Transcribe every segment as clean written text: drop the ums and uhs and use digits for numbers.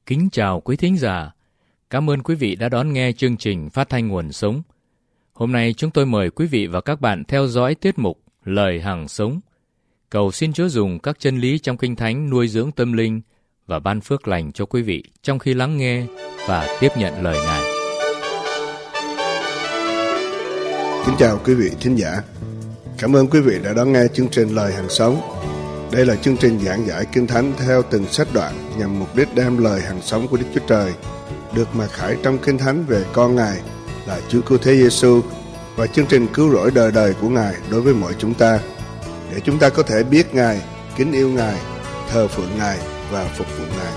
Kính chào quý thính giả. Cảm ơn quý vị đã đón nghe chương trình Phát thanh Nguồn Sống. Hôm nay chúng tôi mời quý vị và các bạn theo dõi tiết mục Lời Hằng Sống. Cầu xin Chúa dùng các chân lý trong Kinh Thánh nuôi dưỡng tâm linh và ban phước lành cho quý vị trong khi lắng nghe và tiếp nhận lời Ngài. Kính chào quý vị thính giả. Cảm ơn quý vị đã đón nghe chương trình Lời Hằng Sống. Đây là chương trình giảng giải Kinh Thánh theo từng sách đoạn nhằm mục đích đem lời hằng sống của Đức Chúa Trời được mặc khải trong Kinh Thánh về con Ngài là Chúa Cứu Thế Giêsu và chương trình cứu rỗi đời đời của Ngài đối với mọi chúng ta, để chúng ta có thể biết Ngài, kính yêu Ngài, thờ phượng Ngài và phục vụ Ngài.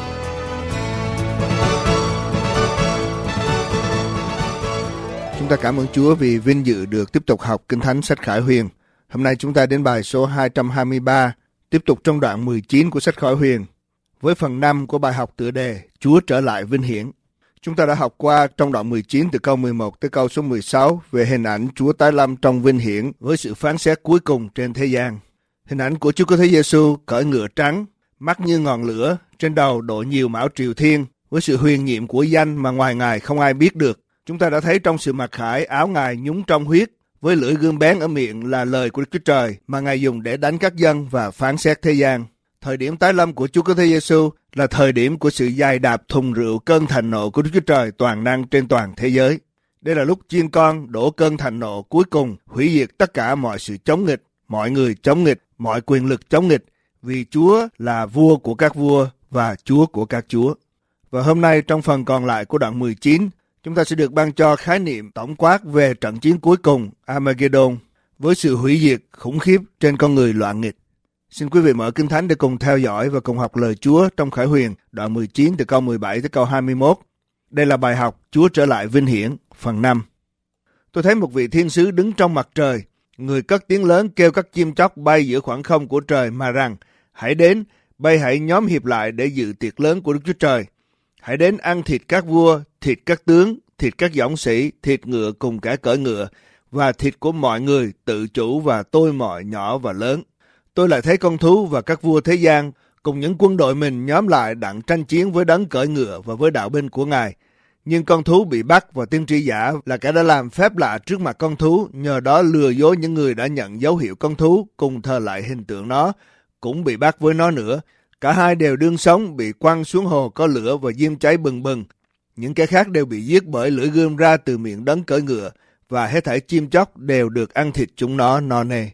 Chúng ta cảm ơn Chúa vì vinh dự được tiếp tục học Kinh Thánh sách Khải Huyền. Hôm nay chúng ta đến bài số 223, tiếp tục trong đoạn 19 của sách Khải Huyền, với phần 5 của bài học tựa đề Chúa trở lại vinh hiển. Chúng ta đã học qua trong đoạn 19 từ câu 11 tới câu số 16 về hình ảnh Chúa tái lâm trong vinh hiển với sự phán xét cuối cùng trên thế gian. Hình ảnh của Chúa Cứu Thế Giêsu cởi ngựa trắng, mắt như ngọn lửa, trên đầu đội nhiều mão triều thiên, với sự huyền nhiệm của danh mà ngoài Ngài không ai biết được. Chúng ta đã thấy trong sự mặc khải áo Ngài nhúng trong huyết, với lưỡi gươm bén ở miệng là lời của Đức Chúa Trời mà Ngài dùng để đánh các dân và phán xét thế gian. Thời điểm tái lâm của Chúa Cứu Thế Giêsu là thời điểm của sự giày đạp thùng rượu cơn thạnh nộ của Đức Chúa Trời toàn năng trên toàn thế giới. Đây là lúc chiên con đổ cơn thạnh nộ cuối cùng, hủy diệt tất cả mọi sự chống nghịch, mọi người chống nghịch, mọi quyền lực chống nghịch, vì Chúa là vua của các vua và Chúa của các chúa. Và hôm nay trong phần còn lại của đoạn 19, chúng ta sẽ được ban cho khái niệm tổng quát về trận chiến cuối cùng Armageddon với sự hủy diệt khủng khiếp trên con người loạn nghịch. Xin quý vị mở Kinh Thánh để cùng theo dõi và cùng học lời Chúa trong Khải Huyền đoạn 19 từ câu 17 tới câu 21. Đây là bài học Chúa trở lại vinh hiển phần 5. Tôi thấy một vị thiên sứ đứng trong mặt trời, người cất tiếng lớn kêu các chim chóc bay giữa khoảng không của trời mà rằng: hãy đến, bay hãy nhóm hiệp lại để dự tiệc lớn của Đức Chúa Trời. Hãy đến ăn thịt các vua, thịt các tướng, thịt các dõng sĩ, thịt ngựa cùng cả cởi ngựa, và thịt của mọi người, tự chủ và tôi mọi nhỏ và lớn. Tôi lại thấy con thú và các vua thế gian cùng những quân đội mình nhóm lại đặng tranh chiến với đấng cởi ngựa và với đạo binh của Ngài. Nhưng con thú bị bắt và tiên tri giả là kẻ đã làm phép lạ trước mặt con thú, nhờ đó lừa dối những người đã nhận dấu hiệu con thú cùng thờ lại hình tượng nó, cũng bị bắt với nó nữa. Cả hai đều đương sống, bị quăng xuống hồ có lửa và diêm cháy bừng bừng. Những kẻ khác đều bị giết bởi lưỡi gươm ra từ miệng đấng cởi ngựa, và hết thảy chim chóc đều được ăn thịt chúng nó no nê.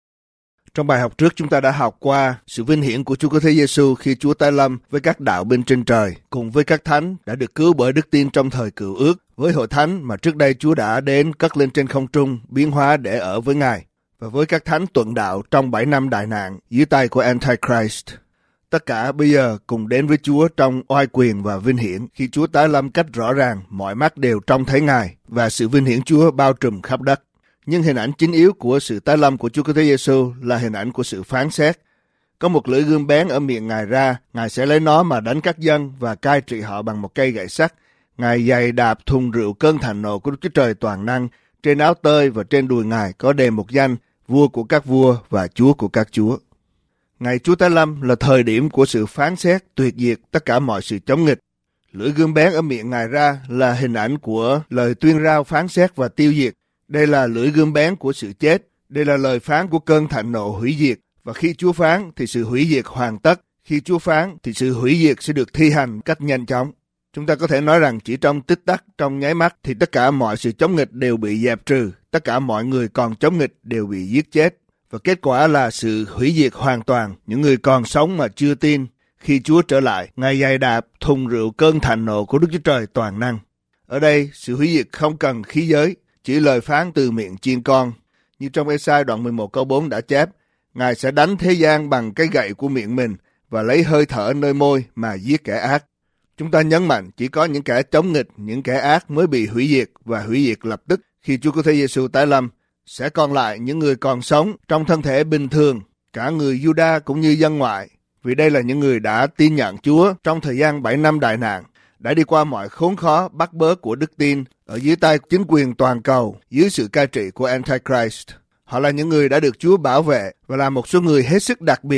Trong bài học trước chúng ta đã học qua sự vinh hiển của Chúa Cứu Thế Giêsu khi Chúa tái lâm với các đạo binh trên trời, cùng với các thánh đã được cứu bởi đức tin trong thời Cựu Ước, với hội thánh mà trước đây Chúa đã đến cất lên trên không trung, biến hóa để ở với Ngài, và với các thánh tuần đạo trong 7 năm đại nạn dưới tay của Antichrist. Tất cả bây giờ cùng đến với Chúa trong oai quyền và vinh hiển khi Chúa tái lâm cách rõ ràng, mọi mắt đều trông thấy Ngài và sự vinh hiển Chúa bao trùm khắp đất. Nhưng hình ảnh chính yếu của sự tái lâm của Chúa Cứu Thế Giêsu là hình ảnh của sự phán xét. Có một lưỡi gươm bén ở miệng Ngài ra, Ngài sẽ lấy nó mà đánh các dân và cai trị họ bằng một cây gậy sắt. Ngài giày đạp thùng rượu cơn thạnh nộ của Đức Chúa Trời toàn năng. Trên áo tơi và trên đùi Ngài có đề một danh: vua của các vua và Chúa của các chúa. Ngày Chúa tái lâm là thời điểm của sự phán xét tuyệt diệt tất cả mọi sự chống nghịch. Lưỡi gươm bén ở miệng Ngài ra là hình ảnh của lời tuyên rao phán xét và tiêu diệt. Đây là lưỡi gươm bén của sự chết. Đây là lời phán của cơn thạnh nộ hủy diệt. Và khi Chúa phán thì sự hủy diệt hoàn tất. Khi Chúa phán thì sự hủy diệt sẽ được thi hành cách nhanh chóng. Chúng ta có thể nói rằng chỉ trong tích tắc, trong nháy mắt thì tất cả mọi sự chống nghịch đều bị dẹp trừ. Tất cả mọi người còn chống nghịch đều bị giết chết. Và kết quả là sự hủy diệt hoàn toàn. Những người còn sống mà chưa tin, khi Chúa trở lại, Ngài giày đạp thùng rượu cơn thạnh nộ của Đức Chúa Trời toàn năng. Ở đây, sự hủy diệt không cần khí giới, chỉ lời phán từ miệng chiên con. Như trong Ê-sai đoạn 11 câu 4 đã chép: Ngài sẽ đánh thế gian bằng cái gậy của miệng mình và lấy hơi thở nơi môi mà giết kẻ ác. Chúng ta nhấn mạnh chỉ có những kẻ chống nghịch, những kẻ ác mới bị hủy diệt và hủy diệt lập tức khi Chúa Cứu Thế Giêsu tái lâm. Sẽ còn lại những người còn sống trong thân thể bình thường, cả người Giu-đa cũng như dân ngoại, vì đây là những người đã tin nhận Chúa trong thời gian 7 năm đại nạn, đã đi qua mọi khốn khó bắt bớ của đức tin ở dưới tay chính quyền toàn cầu, dưới sự cai trị của Antichrist. Họ là những người đã được Chúa bảo vệ và là một số người hết sức đặc biệt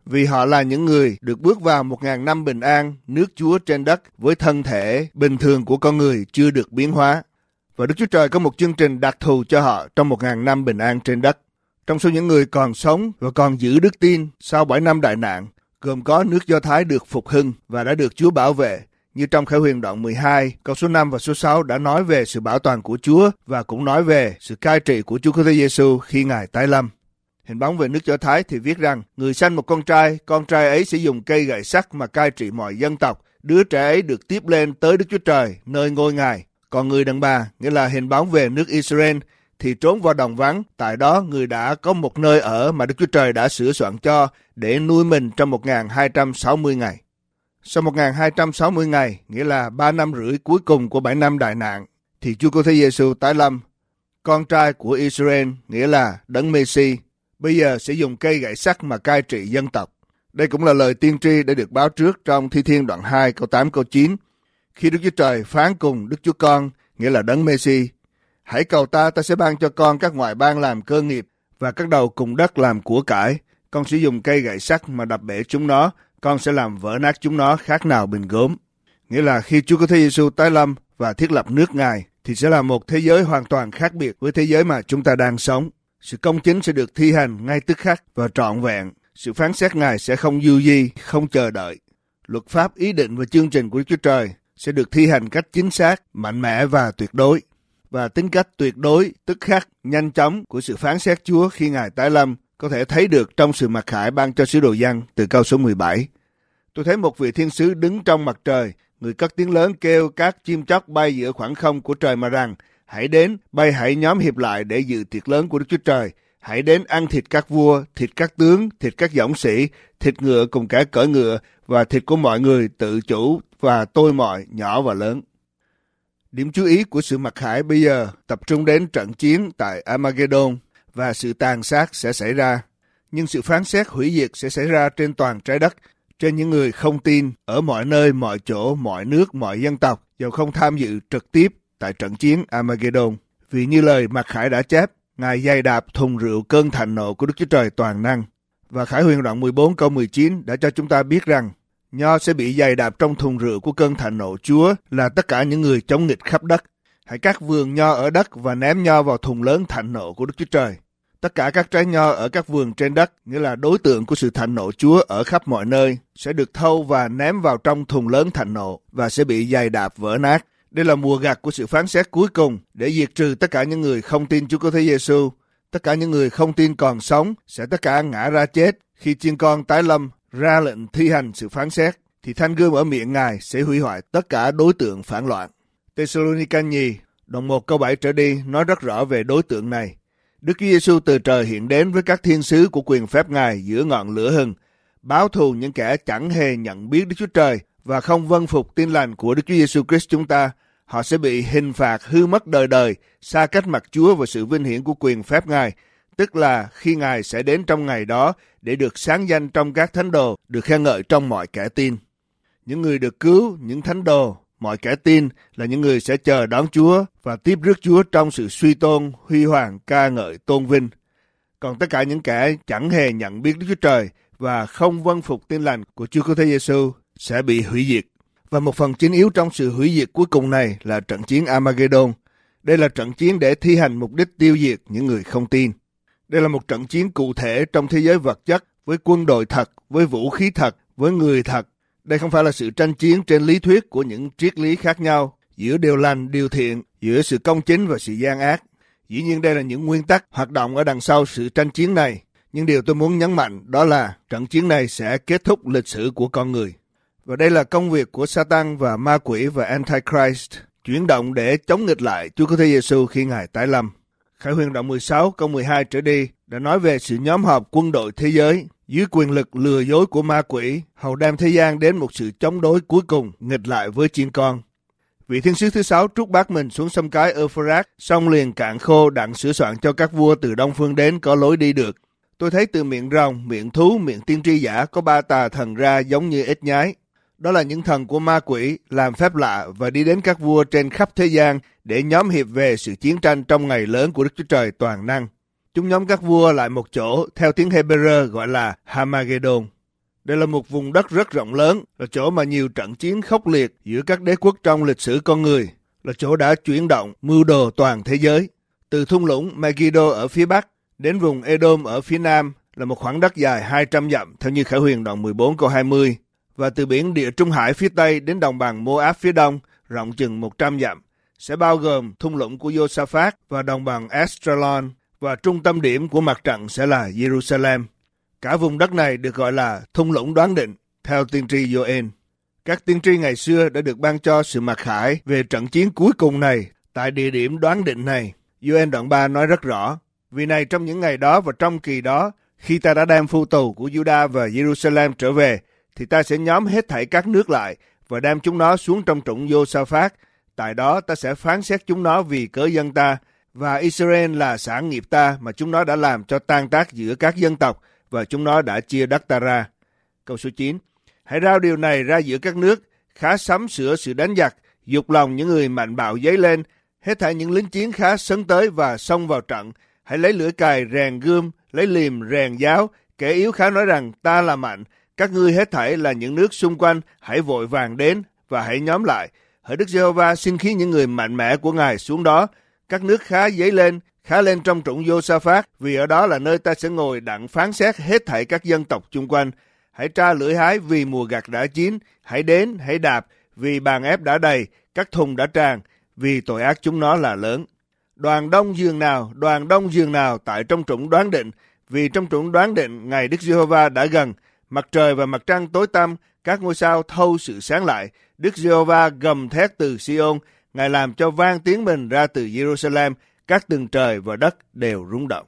vì họ là những người được bước vào 1.000 năm bình an, nước Chúa trên đất với thân thể bình thường của con người chưa được biến hóa. Và Đức Chúa Trời có một chương trình đặc thù cho họ trong 1.000 năm bình an trên đất. Trong số những người còn sống và còn giữ đức tin sau 7 năm đại nạn, gồm có nước Do Thái được phục hưng và đã được Chúa bảo vệ, như trong Khải Huyền đoạn 12, câu số 5 và số 6 đã nói về sự bảo toàn của Chúa và cũng nói về sự cai trị của Chúa Kitô Giêsu khi Ngài tái lâm. Hình bóng về nước Do Thái thì viết rằng, người sanh một con trai ấy sẽ dùng cây gậy sắt mà cai trị mọi dân tộc, đứa trẻ ấy được tiếp lên tới Đức Chúa Trời, nơi ngôi Ngài. Còn người đàn bà, nghĩa là hình bóng về nước Israel, thì trốn vào đồng vắng, tại đó người đã có một nơi ở mà Đức Chúa Trời đã sửa soạn cho để nuôi mình trong 1.260 ngày. Sau 1.260 ngày, nghĩa là 3 năm rưỡi cuối cùng của 7 năm đại nạn, thì Chúa Kitô Giêsu tái lâm. Con trai của Israel, nghĩa là Đấng Mêsi, bây giờ sẽ dùng cây gậy sắt mà cai trị dân tộc. Đây cũng là lời tiên tri đã được báo trước trong Thi Thiên đoạn 2 câu 8 câu 9. Khi Đức Chúa Trời phán cùng Đức Chúa Con, nghĩa là Đấng Mêsi, hãy cầu ta sẽ ban cho con các ngoại bang làm cơ nghiệp và các đầu cùng đất làm của cải. Con sẽ dùng cây gậy sắt mà đập bể chúng nó, con sẽ làm vỡ nát chúng nó khác nào bình gốm. Nghĩa là khi Chúa Kitô Giêsu tái lâm và thiết lập nước Ngài, thì sẽ là một thế giới hoàn toàn khác biệt với thế giới mà chúng ta đang sống. Sự công chính sẽ được thi hành ngay tức khắc và trọn vẹn. Sự phán xét Ngài sẽ không du di, không chờ đợi. Luật pháp, ý định và chương trình của Đức Chúa Trời sẽ được thi hành cách chính xác, mạnh mẽ và tuyệt đối. Và tính cách tuyệt đối, tức khắc, nhanh chóng của sự phán xét Chúa khi Ngài tái lâm có thể thấy được trong sự mặc khải ban cho sứ đồ Giăng từ câu số 17. Tôi thấy một vị thiên sứ đứng trong mặt trời, người cất tiếng lớn kêu các chim chóc bay giữa khoảng không của trời mà rằng, hãy đến, bay hãy nhóm hiệp lại để dự tiệc lớn của Đức Chúa Trời. Hãy đến ăn thịt các vua, thịt các tướng, thịt các dõng sĩ, thịt ngựa cùng cả cởi ngựa và thịt của mọi người tự chủ và tôi mọi, nhỏ và lớn. Điểm chú ý của sự mặc khải bây giờ tập trung đến trận chiến tại Armageddon và sự tàn sát sẽ xảy ra. Nhưng sự phán xét hủy diệt sẽ xảy ra trên toàn trái đất, trên những người không tin ở mọi nơi, mọi chỗ, mọi nước, mọi dân tộc, dầu không tham dự trực tiếp tại trận chiến Armageddon. Vì như lời mặc khải đã chép, Ngài giày đạp thùng rượu cơn thạnh nộ của Đức Chúa Trời toàn năng. Và Khải Huyền đoạn 14 câu 19 đã cho chúng ta biết rằng nho sẽ bị giày đạp trong thùng rượu của cơn thạnh nộ Chúa là tất cả những người chống nghịch khắp đất. Hãy cắt vườn nho ở đất và ném nho vào thùng lớn thạnh nộ của Đức Chúa Trời. Tất cả các trái nho ở các vườn trên đất, nghĩa là đối tượng của sự thạnh nộ Chúa ở khắp mọi nơi, sẽ được thâu và ném vào trong thùng lớn thạnh nộ và sẽ bị giày đạp vỡ nát. Đây là mùa gặt của sự phán xét cuối cùng để diệt trừ tất cả những người không tin Chúa Kitô Giêsu. Tất cả những người không tin còn sống sẽ tất cả ngã ra chết. Khi Chiên Con tái lâm ra lệnh thi hành sự phán xét, thì thanh gươm ở miệng Ngài sẽ hủy hoại tất cả đối tượng phản loạn. Tê-sô-lô-ni-ca nhì, đoạn 1 câu 7 trở đi nói rất rõ về đối tượng này. Đức Chúa Giêsu từ trời hiện đến với các thiên sứ của quyền phép Ngài giữa ngọn lửa hừng, báo thù những kẻ chẳng hề nhận biết Đức Chúa Trời và không vâng phục tin lành của Đức Chúa Giêsu Christ chúng ta. Họ sẽ bị hình phạt hư mất đời đời, xa cách mặt Chúa và sự vinh hiển của quyền phép Ngài, tức là khi Ngài sẽ đến trong ngày đó để được sáng danh trong các thánh đồ, được khen ngợi trong mọi kẻ tin. Những người được cứu, những thánh đồ, mọi kẻ tin là những người sẽ chờ đón Chúa và tiếp rước Chúa trong sự suy tôn, huy hoàng, ca ngợi, tôn vinh. Còn tất cả những kẻ chẳng hề nhận biết Đức Chúa Trời và không vâng phục tin lành của Chúa Kitô Giêsu sẽ bị hủy diệt. Và một phần chính yếu trong sự hủy diệt cuối cùng này là trận chiến Armageddon. Đây là trận chiến để thi hành mục đích tiêu diệt những người không tin. Đây là một trận chiến cụ thể trong thế giới vật chất, với quân đội thật, với vũ khí thật, với người thật. Đây không phải là sự tranh chiến trên lý thuyết của những triết lý khác nhau, giữa điều lành, điều thiện, giữa sự công chính và sự gian ác. Dĩ nhiên đây là những nguyên tắc hoạt động ở đằng sau sự tranh chiến này. Nhưng điều tôi muốn nhấn mạnh đó là trận chiến này sẽ kết thúc lịch sử của con người. Và đây là công việc của Satan và ma quỷ và Antichrist, chuyển động để chống nghịch lại Chúa Kitô Giêsu khi Ngài tái lâm. Khải Huyền đoạn 16 câu 12 trở đi đã nói về sự nhóm họp quân đội thế giới dưới quyền lực lừa dối của ma quỷ, hầu đem thế gian đến một sự chống đối cuối cùng nghịch lại với Chiên Con. Vị thiên sứ thứ 6 trút bát mình xuống sông cái Euphrates, sông liền cạn khô, đặng sửa soạn cho các vua từ đông phương đến có lối đi được. Tôi thấy từ miệng rồng, miệng thú, miệng tiên tri giả có 3 tà thần ra giống như ếch nhái. Đó là những thần của ma quỷ làm phép lạ và đi đến các vua trên khắp thế gian để nhóm hiệp về sự chiến tranh trong ngày lớn của Đức Chúa Trời toàn năng. Chúng nhóm các vua lại một chỗ theo tiếng Hebrew gọi là Armageddon. Đây là một vùng đất rất rộng lớn, là chỗ mà nhiều trận chiến khốc liệt giữa các đế quốc trong lịch sử con người, là chỗ đã chuyển động mưu đồ toàn thế giới. Từ thung lũng Megiddo ở phía bắc đến vùng Edom ở phía nam là một khoảng đất dài 200 dặm theo như Khải Huyền đoạn 14 câu 20, và từ biển Địa Trung Hải phía tây đến đồng bằng Moab phía đông rộng chừng 100 dặm, sẽ bao gồm thung lũng của Josaphat và đồng bằng Esdraelon, và trung tâm điểm của mặt trận sẽ là Jerusalem. Cả vùng đất này được gọi là thung lũng đoán định theo tiên tri Joel. Các tiên tri ngày xưa đã được ban cho sự mặc khải về trận chiến cuối cùng này tại địa điểm đoán định này. Joel đoạn 3 nói rất rõ: vì này trong những ngày đó và trong kỳ đó, khi ta đã đem phu tù của Juda và Jerusalem trở về, thì ta sẽ nhóm hết thảy các nước lại và đem chúng nó xuống trong trũng Josaphat. Tại đó ta sẽ phán xét chúng nó vì cớ dân ta, và Israel là sản nghiệp ta mà chúng nó đã làm cho tan tác giữa các dân tộc, và chúng nó đã chia đất ta ra. Câu số 9. Hãy rao điều này ra giữa các nước, khá sắm sửa sự đánh giặc, dục lòng những người mạnh bạo dấy lên, hết thảy những lính chiến khá sấn tới và xông vào trận. Hãy lấy lưỡi cài rèn gươm, lấy liềm rèn giáo, kẻ yếu khá nói rằng ta là mạnh. Các ngươi hết thảy là những nước xung quanh, hãy vội vàng đến và hãy nhóm lại. Hỡi Đức Giê-hô-va xin khiến những người mạnh mẽ của Ngài xuống đó. Các nước khá dấy lên, khá lên trong trũng Josaphat, vì ở đó là nơi ta sẽ ngồi đặng phán xét hết thảy các dân tộc chung quanh. Hãy tra lưỡi hái vì mùa gặt đã chín, hãy đến, hãy đạp, vì bàn ép đã đầy, các thùng đã tràn, vì tội ác chúng nó là lớn. Đoàn đông giường nào tại trong trũng đoán định, vì trong trũng đoán định ngày Đức Giê-hô-va đã gần, mặt trời và mặt trăng tối tăm, các ngôi sao thâu sự sáng lại. Đức Giê-hô-va gầm thét từ Sion, Ngài làm cho vang tiếng mình ra từ Jerusalem, các tầng trời và đất đều rung động.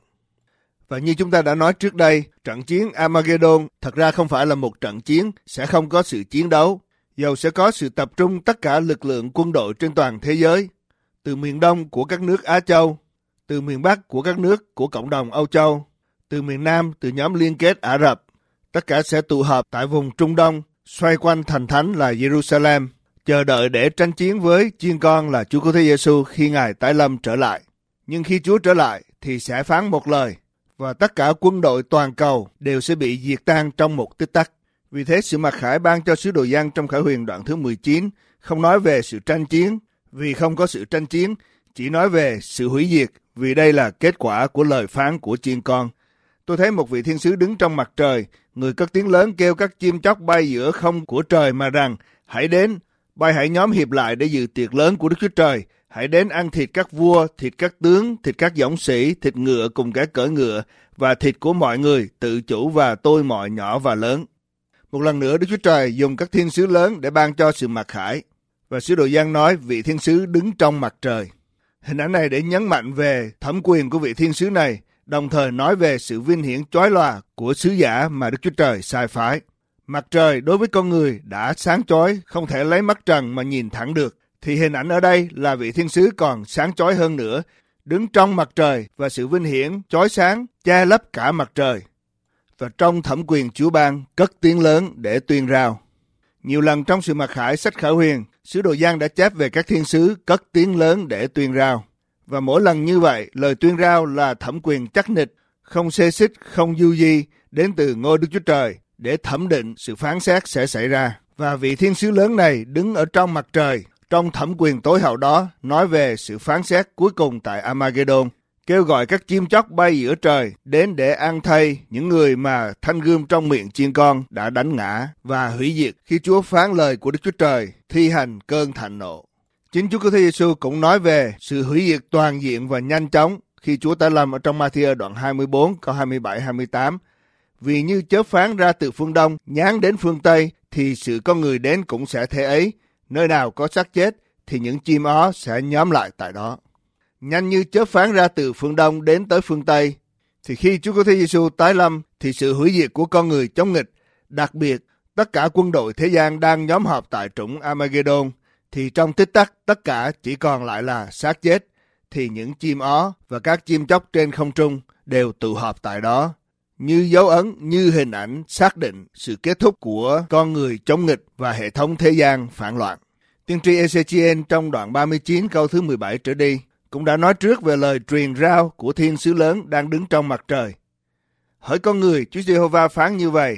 Và như chúng ta đã nói trước đây, trận chiến Armageddon thật ra không phải là một trận chiến, sẽ không có sự chiến đấu. Dầu sẽ có sự tập trung tất cả lực lượng quân đội trên toàn thế giới, từ miền đông của các nước Á Châu, từ miền bắc của các nước của cộng đồng Âu Châu, từ miền nam, từ nhóm liên kết Ả Rập. Tất cả sẽ tụ họp tại vùng Trung Đông, xoay quanh thành thánh là Jerusalem, chờ đợi để tranh chiến với chiên con là Chúa Cứu Thế Giêsu khi Ngài tái lâm trở lại. Nhưng khi Chúa trở lại thì sẽ phán một lời, và tất cả quân đội toàn cầu đều sẽ bị diệt tan trong một tích tắc. Vì thế sự mặc khải ban cho sứ đồ Giăng trong Khải Huyền đoạn thứ 19 không nói về sự tranh chiến, vì không có sự tranh chiến, chỉ nói về sự hủy diệt, vì đây là kết quả của lời phán của chiên con. Tôi thấy một vị thiên sứ đứng trong mặt trời, người cất tiếng lớn kêu các chim chóc bay giữa không của trời mà rằng: hãy đến, bay hãy nhóm hiệp lại để dự tiệc lớn của Đức Chúa Trời. Hãy đến ăn thịt các vua, thịt các tướng, thịt các dũng sĩ, thịt ngựa cùng kẻ cưỡi ngựa, và thịt của mọi người, tự chủ và tôi mọi nhỏ và lớn. Một lần nữa Đức Chúa Trời dùng các thiên sứ lớn để ban cho sự mặc khải. Và sứ đồ Giăng nói vị thiên sứ đứng trong mặt trời. Hình ảnh này để nhấn mạnh về thẩm quyền của vị thiên sứ này, đồng thời nói về sự vinh hiển chói lòa của sứ giả mà Đức Chúa Trời sai phái. Mặt trời đối với con người đã sáng chói, không thể lấy mắt trần mà nhìn thẳng được, thì hình ảnh ở đây là vị thiên sứ còn sáng chói hơn nữa, đứng trong mặt trời và sự vinh hiển chói sáng che lấp cả mặt trời. Và trong thẩm quyền Chúa ban cất tiếng lớn để tuyên rao. Nhiều lần trong sự mặc khải sách Khải Huyền, sứ đồ Giăng đã chép về các thiên sứ cất tiếng lớn để tuyên rao. Và mỗi lần như vậy, lời tuyên rao là thẩm quyền chắc nịch, không xê xích, không du di, đến từ ngôi Đức Chúa Trời để thẩm định sự phán xét sẽ xảy ra. Và vị thiên sứ lớn này đứng ở trong mặt trời, trong thẩm quyền tối hậu đó, nói về sự phán xét cuối cùng tại Armageddon, kêu gọi các chim chóc bay giữa trời đến để ăn thay những người mà thanh gươm trong miệng chiên con đã đánh ngã và hủy diệt khi Chúa phán lời của Đức Chúa Trời thi hành cơn thạnh nộ. Chính Chúa Cứu Thế Giêsu cũng nói về sự hủy diệt toàn diện và nhanh chóng khi Chúa tái lâm ở trong Ma-thi-ơ đoạn 24 câu 27-28. Vì như chớp phán ra từ phương đông nhán đến phương tây, thì sự con người đến cũng sẽ thế ấy. Nơi nào có xác chết thì những chim ó sẽ nhóm lại tại đó. Nhanh như chớp phán ra từ phương đông đến tới phương tây, thì khi Chúa Cứu Thế Giêsu tái lâm thì sự hủy diệt của con người chống nghịch, đặc biệt tất cả quân đội thế gian đang nhóm họp tại trũng Armageddon, thì trong tích tắc tất cả chỉ còn lại là xác chết, thì những chim ó và các chim chóc trên không trung đều tụ họp tại đó, như dấu ấn, như hình ảnh xác định sự kết thúc của con người chống nghịch và hệ thống thế gian phản loạn. Tiên tri Ê-xê-chi-ên trong đoạn 39 câu thứ 17 trở đi cũng đã nói trước về lời truyền rao của thiên sứ lớn đang đứng trong mặt trời. Hỡi con người, Chúa Giê-hô-va phán như vậy: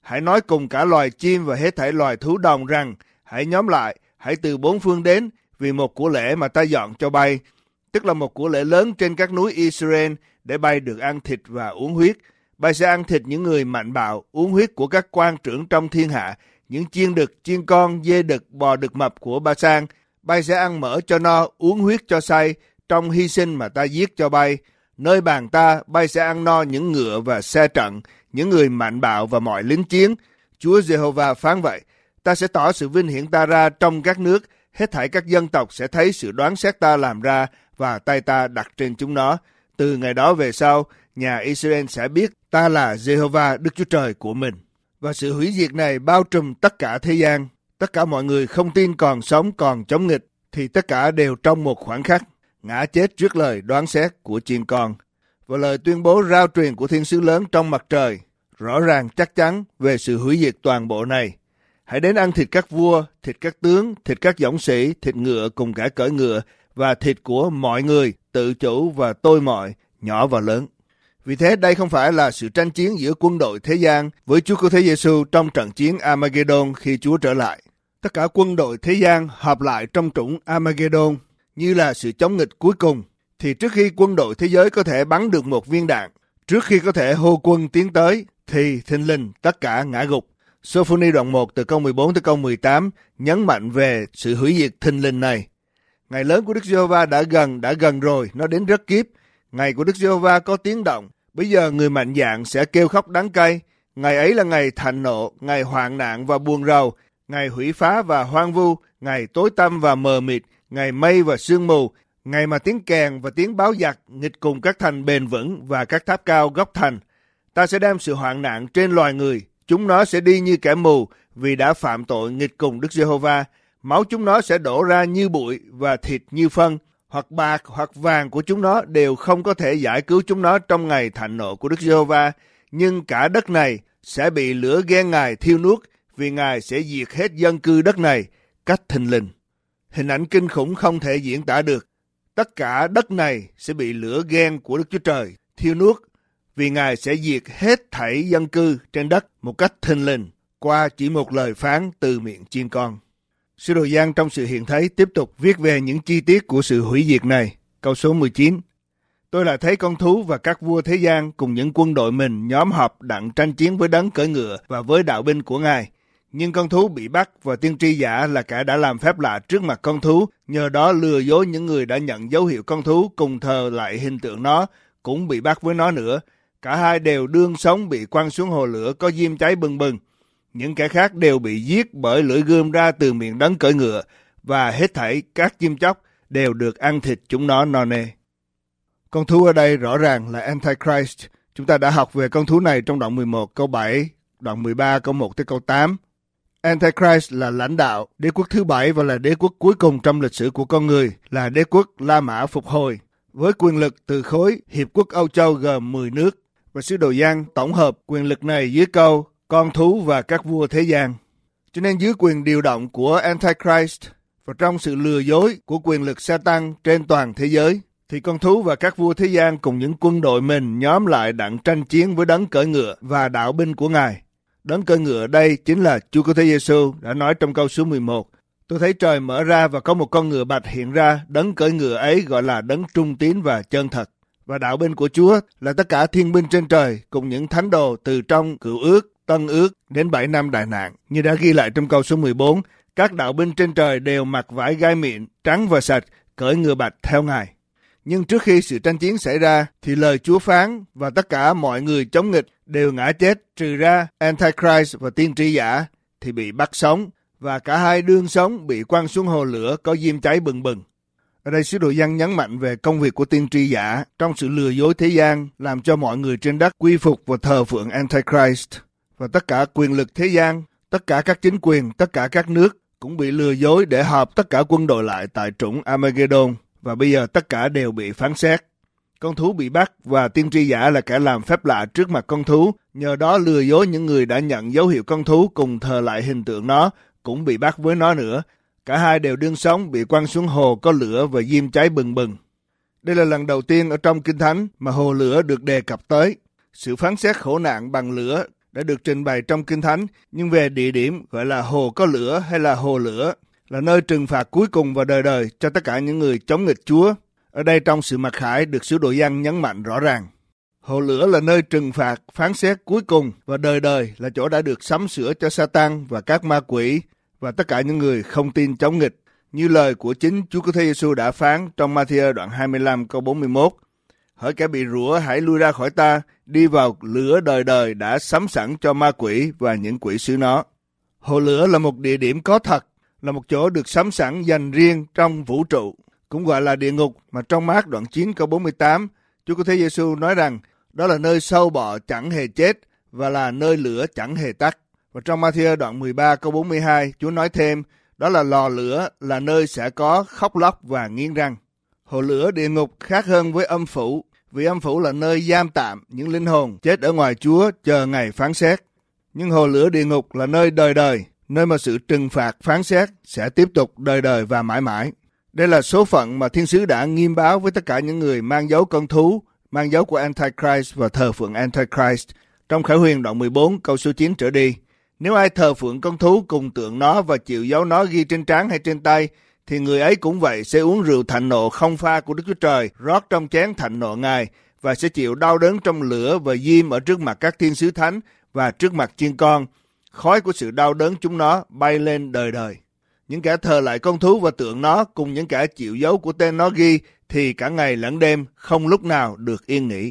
Hãy nói cùng cả loài chim và hết thảy loài thú đồng rằng, hãy nhóm lại, hãy từ bốn phương đến, vì một của lễ mà ta dọn cho bay, tức là một của lễ lớn trên các núi Israel, để bay được ăn thịt và uống huyết. Bay sẽ ăn thịt những người mạnh bạo, uống huyết của các quan trưởng trong thiên hạ, những chiên đực, chiên con, dê đực, bò đực mập của Ba-san. Bay sẽ ăn mỡ cho no, uống huyết cho say, trong hy sinh mà ta giết cho bay. Nơi bàn ta, bay sẽ ăn no những ngựa và xe trận, những người mạnh bạo và mọi lính chiến. Chúa Giê-hô-va phán vậy, ta sẽ tỏ sự vinh hiển ta ra trong các nước, hết thảy các dân tộc sẽ thấy sự đoán xét ta làm ra và tay ta đặt trên chúng nó. Từ ngày đó về sau, nhà Israel sẽ biết ta là Giê-hô-va Đức Chúa Trời của mình. Và sự hủy diệt này bao trùm tất cả thế gian. Tất cả mọi người không tin còn sống còn chống nghịch, thì tất cả đều trong một khoảnh khắc ngã chết trước lời đoán xét của chiên con. Và lời tuyên bố rao truyền của thiên sứ lớn trong mặt trời, rõ ràng chắc chắn về sự hủy diệt toàn bộ này. Hãy đến ăn thịt các vua, thịt các tướng, thịt các dũng sĩ, thịt ngựa cùng cả cưỡi ngựa, và thịt của mọi người, tự chủ và tôi mọi, nhỏ và lớn. Vì thế đây không phải là sự tranh chiến giữa quân đội thế gian với Chúa Cứu Thế Giêsu trong trận chiến Armageddon khi Chúa trở lại. Tất cả quân đội thế gian họp lại trong trũng Armageddon như là sự chống nghịch cuối cùng. Thì trước khi quân đội thế giới có thể bắn được một viên đạn, trước khi có thể hô quân tiến tới, thì thình lình tất cả ngã gục. Sô-phô-ni đoạn 1 từ câu 14 tới câu 18 nhấn mạnh về sự hủy diệt thình lình này. Ngày lớn của Đức Giê-hô-va đã gần rồi, nó đến rất kíp. Ngày của Đức Giê-hô-va có tiếng động. Bây giờ người mạnh dạn sẽ kêu khóc đắng cay. Ngày ấy là ngày thạnh nộ, ngày hoạn nạn và buồn rầu, ngày hủy phá và hoang vu, ngày tối tăm và mờ mịt, ngày mây và sương mù, ngày mà tiếng kèn và tiếng báo giặc nghịch cùng các thành bền vững và các tháp cao góc thành. Ta sẽ đem sự hoạn nạn trên loài người, chúng nó sẽ đi như kẻ mù vì đã phạm tội nghịch cùng Đức Giê-hô-va. Máu chúng nó sẽ đổ ra như bụi và thịt như phân, hoặc bạc hoặc vàng của chúng nó đều không có thể giải cứu chúng nó trong ngày thạnh nộ của Đức Giê-hô-va. Nhưng cả đất này sẽ bị lửa ghen Ngài thiêu nuốt, vì Ngài sẽ diệt hết dân cư đất này cách thình lình. Hình ảnh kinh khủng không thể diễn tả được. Tất cả đất này sẽ bị lửa ghen của Đức Chúa Trời thiêu nuốt, vì Ngài sẽ diệt hết thảy dân cư trên đất một cách thình lình qua chỉ một lời phán từ miệng chiên con. Sứ đồ Giăng trong sự hiện thấy tiếp tục viết về những chi tiết của sự hủy diệt này. Câu số 19. Tôi lại thấy con thú và các vua thế gian cùng những quân đội mình nhóm họp đặng tranh chiến với đấng cưỡi ngựa và với đạo binh của Ngài. Nhưng con thú bị bắt và tiên tri giả là kẻ đã làm phép lạ trước mặt con thú, nhờ đó lừa dối những người đã nhận dấu hiệu con thú cùng thờ lại hình tượng nó, cũng bị bắt với nó nữa. Cả hai đều đương sống bị quăng xuống hồ lửa có diêm cháy bừng bừng. Những kẻ khác đều bị giết bởi lưỡi gươm ra từ miệng đấng cưỡi ngựa, và hết thảy các chim chóc đều được ăn thịt chúng nó no nê. Con thú ở đây rõ ràng là Antichrist. Chúng ta đã học về con thú này trong đoạn 11 câu 7, đoạn 13 câu 1 tới câu 8. Antichrist là lãnh đạo đế quốc thứ 7 và là đế quốc cuối cùng trong lịch sử của con người, là đế quốc La Mã phục hồi, với quyền lực từ khối Hiệp quốc Âu Châu gồm 10 nước. Và sứ đồ Giăng tổng hợp quyền lực này dưới câu con thú và các vua thế gian. Cho nên dưới quyền điều động của Antichrist và trong sự lừa dối của quyền lực Sa-tan trên toàn thế giới, thì con thú và các vua thế gian cùng những quân đội mình nhóm lại đặng tranh chiến với đấng cưỡi ngựa và đạo binh của Ngài. Đấng cưỡi ngựa đây chính là Chúa Cứu Thế Giêsu đã nói trong câu số 11. Tôi thấy trời mở ra và có một con ngựa bạch hiện ra, đấng cưỡi ngựa ấy gọi là đấng trung tín và chân thật. Và đạo binh của Chúa là tất cả thiên binh trên trời cùng những thánh đồ từ trong Cựu Ước, Tân Ước đến 7 năm đại nạn. Như đã ghi lại trong câu số 14, các đạo binh trên trời đều mặc vải gai mịn, trắng và sạch, cưỡi ngựa bạch theo Ngài. Nhưng trước khi sự tranh chiến xảy ra, thì lời Chúa phán và tất cả mọi người chống nghịch đều ngã chết, trừ ra Antichrist và tiên tri giả thì bị bắt sống, và cả hai đương sống bị quăng xuống hồ lửa có diêm cháy bừng bừng. Ở đây sứ đồ Giăng nhấn mạnh về công việc của tiên tri giả trong sự lừa dối thế gian, làm cho mọi người trên đất quy phục và thờ phượng Antichrist. Và tất cả quyền lực thế gian, tất cả các chính quyền, tất cả các nước cũng bị lừa dối để họp tất cả quân đội lại tại trũng Armageddon. Và bây giờ tất cả đều bị phán xét. Con thú bị bắt và tiên tri giả là kẻ làm phép lạ trước mặt con thú, nhờ đó lừa dối những người đã nhận dấu hiệu con thú cùng thờ lại hình tượng nó, cũng bị bắt với nó nữa. Cả hai đều đương sống bị quăng xuống hồ có lửa và diêm cháy bừng bừng. Đây là lần đầu tiên ở trong Kinh Thánh mà hồ lửa được đề cập tới. Sự phán xét khổ nạn bằng lửa đã được trình bày trong Kinh Thánh, nhưng về địa điểm gọi là hồ có lửa hay là hồ lửa, là nơi trừng phạt cuối cùng và đời đời cho tất cả những người chống nghịch Chúa. Ở đây trong sự mặc khải được sứ đồ Giăng nhấn mạnh rõ ràng. Hồ lửa là nơi trừng phạt, phán xét cuối cùng, và đời đời là chỗ đã được sắm sửa cho Sa-tan và các ma quỷ và tất cả những người không tin chống nghịch. Như lời của chính Chúa Cứu Thế Giêsu đã phán trong Ma-thi-ơ đoạn 25 câu 41. Hỡi kẻ bị rủa, hãy lui ra khỏi ta, đi vào lửa đời đời đã sắm sẵn cho ma quỷ và những quỷ sứ nó. Hồ lửa là một địa điểm có thật, là một chỗ được sắm sẵn dành riêng trong vũ trụ, cũng gọi là địa ngục, mà trong Mác đoạn 9 câu 48, Chúa Cứu Thế Giêsu nói rằng đó là nơi sâu bọ chẳng hề chết và là nơi lửa chẳng hề tắt. Và trong Ma-thi-ơ đoạn 13 câu 42, Chúa nói thêm, đó là lò lửa, là nơi sẽ có khóc lóc và nghiến răng. Hồ lửa địa ngục khác hơn với âm phủ, vì âm phủ là nơi giam tạm những linh hồn chết ở ngoài Chúa chờ ngày phán xét. Nhưng hồ lửa địa ngục là nơi đời đời, nơi mà sự trừng phạt phán xét sẽ tiếp tục đời đời và mãi mãi. Đây là số phận mà thiên sứ đã nghiêm báo với tất cả những người mang dấu con thú, mang dấu của Antichrist và thờ phượng Antichrist. Trong Khải Huyền đoạn 14 câu số 9 trở đi, nếu ai thờ phượng con thú cùng tượng nó và chịu dấu nó ghi trên trán hay trên tay, thì người ấy cũng vậy sẽ uống rượu thạnh nộ không pha của Đức Chúa Trời, rót trong chén thạnh nộ Ngài, và sẽ chịu đau đớn trong lửa và diêm ở trước mặt các thiên sứ thánh và trước mặt chiên con. Khói của sự đau đớn chúng nó bay lên đời đời. Những kẻ thờ lại con thú và tượng nó cùng những kẻ chịu dấu của tên nó ghi thì cả ngày lẫn đêm không lúc nào được yên nghỉ.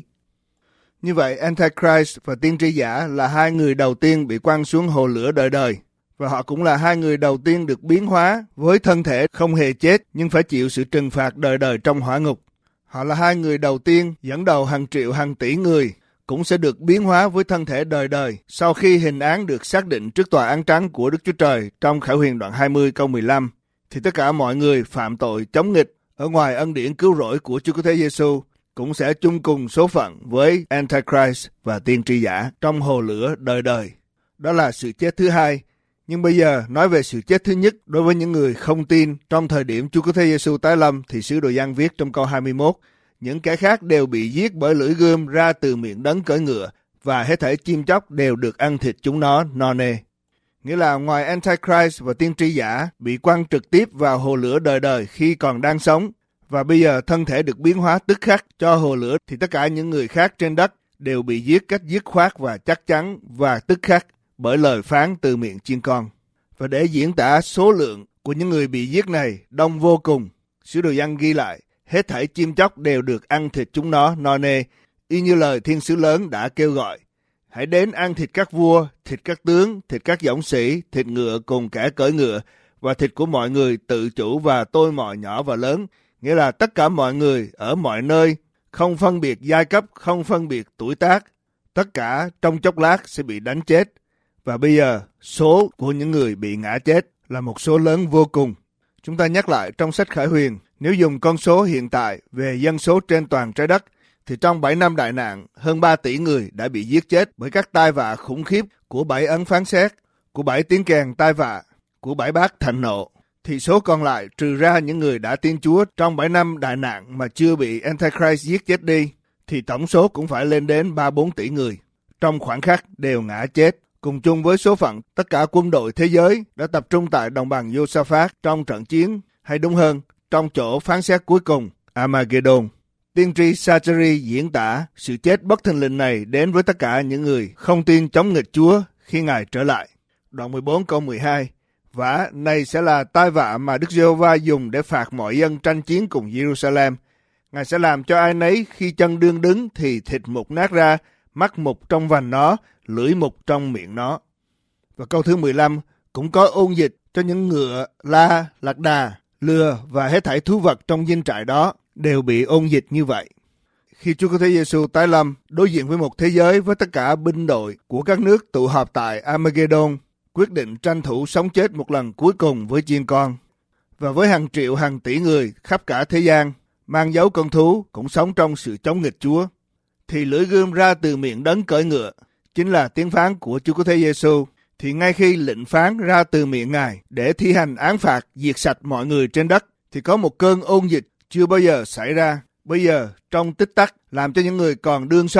Như vậy, Antichrist và tiên tri giả là hai người đầu tiên bị quăng xuống hồ lửa đời đời. Và họ cũng là hai người đầu tiên được biến hóa với thân thể không hề chết nhưng phải chịu sự trừng phạt đời đời trong hỏa ngục. Họ là hai người đầu tiên dẫn đầu hàng triệu hàng tỷ người cũng sẽ được biến hóa với thân thể đời đời sau khi hình án được xác định trước tòa án trắng của Đức Chúa Trời trong Khải Huyền đoạn 20 câu 15. Thì tất cả mọi người phạm tội chống nghịch ở ngoài ân điển cứu rỗi của Chúa Cứu Thế Giêsu cũng sẽ chung cùng số phận với Antichrist và tiên tri giả trong hồ lửa đời đời. Đó là sự chết thứ hai. Nhưng bây giờ nói về sự chết thứ nhất đối với những người không tin trong thời điểm Chúa Cứu Thế Giêsu tái lâm thì sứ đồ Giăng viết trong câu 21, những kẻ khác đều bị giết bởi lưỡi gươm ra từ miệng đấng cưỡi ngựa và hết thảy chim chóc đều được ăn thịt chúng nó no nê. Nghĩa là ngoài Antichrist và tiên tri giả bị quăng trực tiếp vào hồ lửa đời đời khi còn đang sống và bây giờ thân thể được biến hóa tức khắc cho hồ lửa thì tất cả những người khác trên đất đều bị giết cách dứt khoát và chắc chắn và tức khắc bởi lời phán từ miệng chiên con. Và để diễn tả số lượng của những người bị giết này đông vô cùng, sứ đồ Giăng ghi lại, hết thảy chim chóc đều được ăn thịt chúng nó no nê, y như lời thiên sứ lớn đã kêu gọi. Hãy đến ăn thịt các vua, thịt các tướng, thịt các dũng sĩ, thịt ngựa cùng kẻ cưỡi ngựa, và thịt của mọi người tự chủ và tôi mọi nhỏ và lớn, nghĩa là tất cả mọi người ở mọi nơi, không phân biệt giai cấp, không phân biệt tuổi tác, tất cả trong chốc lát sẽ bị đánh chết. Và bây giờ, số của những người bị ngã chết là một số lớn vô cùng. Chúng ta nhắc lại trong sách Khải Huyền, nếu dùng con số hiện tại về dân số trên toàn trái đất, thì trong 7 năm đại nạn, hơn 3 tỷ người đã bị giết chết bởi các tai vạ khủng khiếp của 7 ấn phán xét, của 7 tiếng kèn tai vạ, của 7 bát thạnh nộ. Thì số còn lại trừ ra những người đã tin Chúa trong 7 năm đại nạn mà chưa bị Antichrist giết chết đi, thì tổng số cũng phải lên đến 3-4 tỷ người. Trong khoảnh khắc đều ngã chết, cùng chung với số phận tất cả quân đội thế giới đã tập trung tại đồng bằng Josaphat trong trận chiến, hay đúng hơn, trong chỗ phán xét cuối cùng, Armageddon. Tiên tri Sa-chi-ri diễn tả sự chết bất thình lình này đến với tất cả những người không tin chống nghịch Chúa khi Ngài trở lại. Đoạn 14 câu 12, vả này sẽ là tai vạ mà Đức Giê-hô-va dùng để phạt mọi dân tranh chiến cùng Jerusalem. Ngài sẽ làm cho ai nấy khi chân đương đứng thì thịt mục nát ra, mắt mục trong vành nó, lưỡi mục trong miệng nó. Và câu thứ 15 cũng có ôn dịch cho những ngựa, la, lạc đà, lừa và hết thảy thú vật trong dinh trại đó đều bị ôn dịch như vậy. Khi Chúa Cứu Thế Giêsu tái lâm, đối diện với một thế giới với tất cả binh đội của các nước tụ họp tại Armageddon, quyết định tranh thủ sống chết một lần cuối cùng với chiên con. Và với hàng triệu hàng tỷ người khắp cả thế gian, mang dấu con thú cũng sống trong sự chống nghịch Chúa, thì lưỡi gươm ra từ miệng đấng cưỡi ngựa, chính là tiếng phán của Chúa Cứu Thế Giêsu. Thì ngay khi lệnh phán ra từ miệng Ngài để thi hành án phạt diệt sạch mọi người trên đất, thì có một cơn ôn dịch chưa bao giờ xảy ra. Bây giờ, trong tích tắc, làm cho những người còn đương sống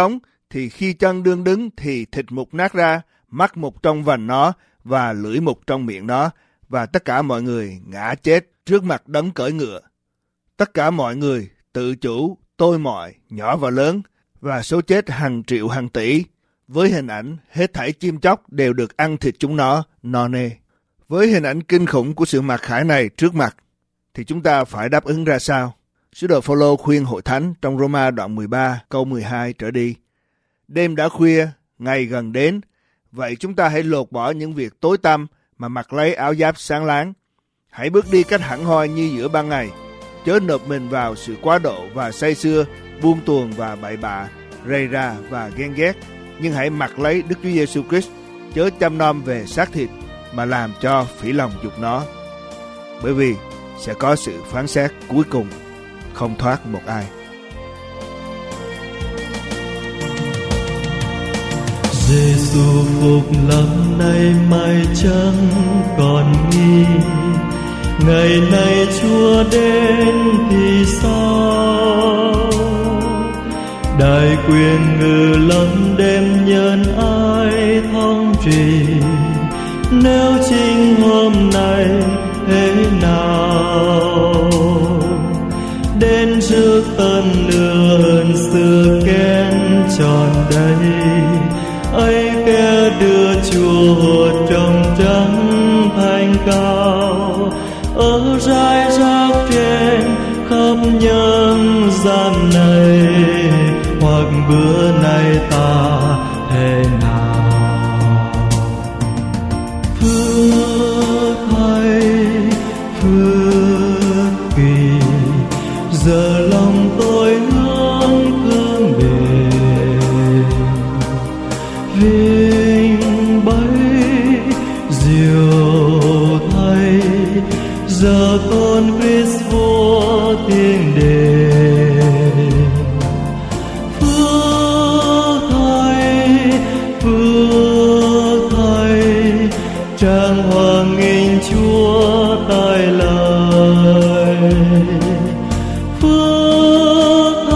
thì khi chân đương đứng thì thịt mục nát ra, mắt mục trong vành nó và lưỡi mục trong miệng nó, và tất cả mọi người ngã chết trước mặt đấng cưỡi ngựa. Tất cả mọi người, tự chủ, tôi mọi, nhỏ và lớn, và số chết hàng triệu hàng tỷ. Với hình ảnh hết thảy chim chóc đều được ăn thịt chúng nó no nê. Với hình ảnh kinh khủng của sự mặc khải này trước mặt, thì chúng ta phải đáp ứng ra sao? Sứ đồ Phao-lô khuyên hội thánh trong Roma đoạn 13 câu 12 trở đi. Đêm đã khuya, ngày gần đến, vậy chúng ta hãy lột bỏ những việc tối tăm mà mặc lấy áo giáp sáng láng. Hãy bước đi cách hẳn hoi như giữa ban ngày, chớ nộp mình vào sự quá độ và say sưa, buông tuồng và bậy bạ, rầy rà và ghen ghét, nhưng hãy mặc lấy Đức Chúa Giêsu Christ, chớ chăm nom về xác thịt mà làm cho phỉ lòng dục nó. Bởi vì sẽ có sự phán xét cuối cùng, không thoát một ai. Giêsu phục lắm nay mai chẳng còn nghi, ngày nay Chúa đến thì sao? Đại quyền ngự lâm đêm nhân ai thông trì, nếu chính hôm nay thế nào? Đến trước tân lương xưa kén tròn đầy, ấy kẻ đưa Chúa trong trắng thanh cao, ở rải rác trên khắp nhân gian này, hoặc bữa nay ta thế nào? Phước hay phước kỳ, giờ lòng tôi hướng cương bền, vinh bấy diệu thay, giờ tôn Christ vua thiên đền. Phước thay, trang hoàng nghinh Chúa tai lời. Phước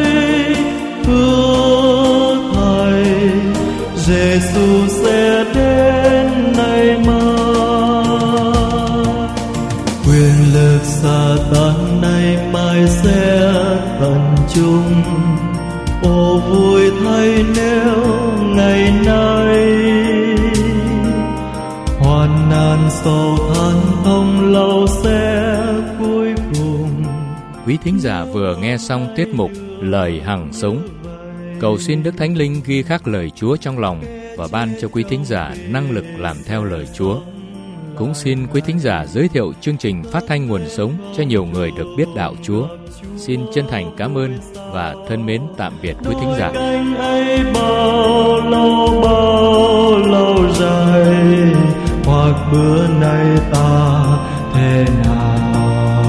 thay, Giêsu sẽ đến nay mai. Quyền lực Sa-tan nay mai sẽ tận chung. Ô vui thay nếu ngày nay hoàn nạn sầu than không lâu sẽ cuối cùng. Quý thính giả vừa nghe xong tiết mục Lời Hằng Sống. Cầu xin Đức Thánh Linh ghi khắc lời Chúa trong lòng và ban cho quý thính giả năng lực làm theo lời Chúa. Cũng xin quý thính giả giới thiệu chương trình Phát thanh Nguồn Sống cho nhiều người được biết đạo Chúa. Xin chân thành cảm ơn và thân mến tạm biệt quý thính giả. Cánh ấy bao lâu dài, hoặc bữa nay ta thế nào?